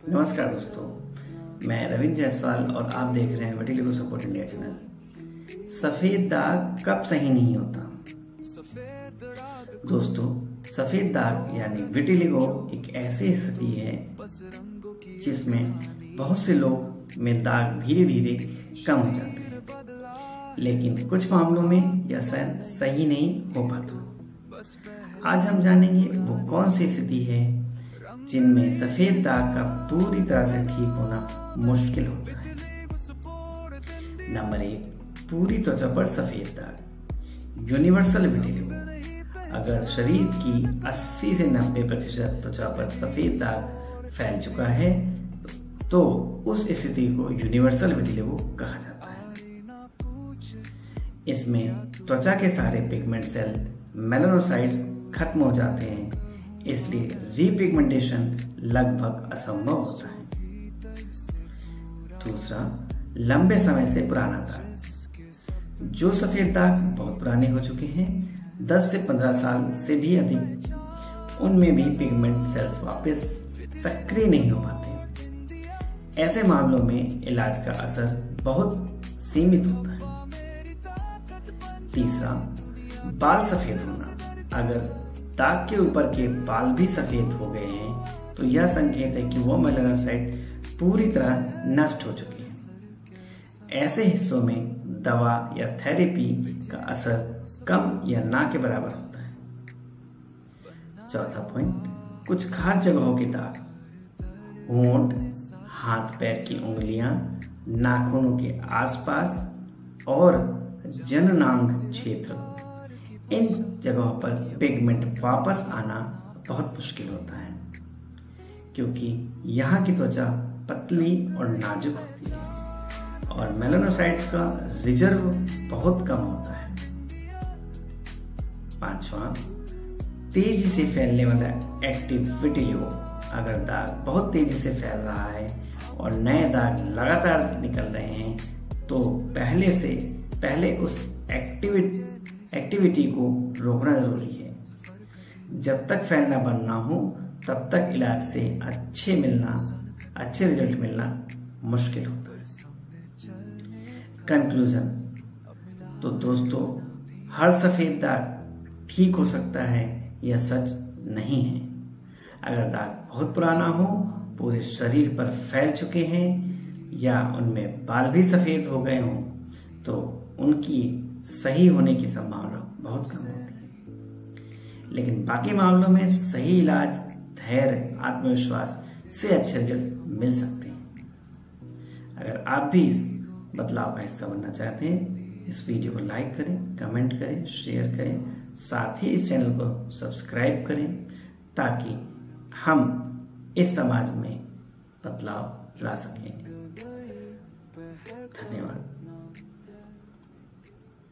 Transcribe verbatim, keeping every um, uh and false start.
नमस्कार दोस्तों, मैं रविंद्र जायसवाल और आप देख रहे हैं विटिलिगो सपोर्ट इंडिया चैनल। सफेद दाग कब सही नहीं होता? दोस्तों, सफेद दाग यानी विटिलिगो एक ऐसी स्थिति है जिसमें बहुत से लोग में दाग धीरे धीरे कम हो जाते हैं, लेकिन कुछ मामलों में यह शायद सही नहीं हो पाता। आज हम जानेंगे वो कौन सी स्थिति है जिनमें सफेद दाग का पूरी तरह से ठीक होना मुश्किल होता है। नंबर एक, पूरी त्वचा पर सफेद दाग, यूनिवर्सल विटिलिगो। अगर शरीर की अस्सी से नब्बे प्रतिशत त्वचा पर सफेद दाग फैल चुका है तो उस स्थिति को यूनिवर्सल विटिलिगो कहा जाता है। इसमें त्वचा के सारे पिगमेंट सेल मेलानोसाइट्स खत्म हो जाते हैं, इसलिए रीपिगमेंटेशन लगभग असंभव होता है। दूसरा, लंबे समय से पुराना दाग। जो सफेद दाग बहुत पुराने हो चुके हैं, दस से पंद्रह साल से भी अधिक, उनमें भी पिगमेंट सेल्स वापस सक्रिय नहीं हो पाते। ऐसे मामलों में इलाज का असर बहुत सीमित होता है। तीसरा, बाल सफेद होना। अगर दाग के ऊपर के बाल भी सफेद हो गए हैं तो यह संकेत है कि वो मेलानोसाइट पूरी तरह नष्ट हो चुके हैं। ऐसे हिस्सों में दवा या थेरेपी का असर कम या ना के बराबर होता है। चौथा पॉइंट, कुछ खास जगहों के दाग, होंठ, हाथ पैर की उंगलियां, नाखूनों के आसपास और जननांग क्षेत्र। इन जगहों पर पिगमेंट वापस आना बहुत मुश्किल होता है क्योंकि यहाँ की त्वचा पतली और नाजुक होती है और मेलानोसाइट्स का रिजर्व बहुत कम होता है। पांचवा, तेजी से फैलने वाला एक्टिव विटिलिगो। अगर दाग बहुत तेजी से फैल रहा है और नए दाग लगातार निकल रहे हैं तो पहले से पहले उस एक्टिविटी एक्टिविटी को रोकना जरूरी है। जब तक फैलना बंद ना हो तब तक इलाज से अच्छे मिलना अच्छे रिजल्ट मिलना मुश्किल होता है। कंक्लूजन, तो दोस्तों, हर सफेद दाग ठीक हो सकता है यह सच नहीं है। अगर दाग बहुत पुराना हो, पूरे शरीर पर फैल चुके हैं या उनमें बाल भी सफेद हो गए हों तो उनकी सही होने की संभावना बहुत कम होती है। लेकिन बाकी मामलों में सही इलाज, धैर्य, आत्मविश्वास से अच्छे रिजल्ट मिल सकते हैं। अगर आप भी इस बदलाव का हिस्सा बनना चाहते हैं, इस वीडियो को लाइक करें, कमेंट करें, शेयर करें, साथ ही इस चैनल को सब्सक्राइब करें ताकि हम इस समाज में बदलाव ला सकें। धन्यवाद।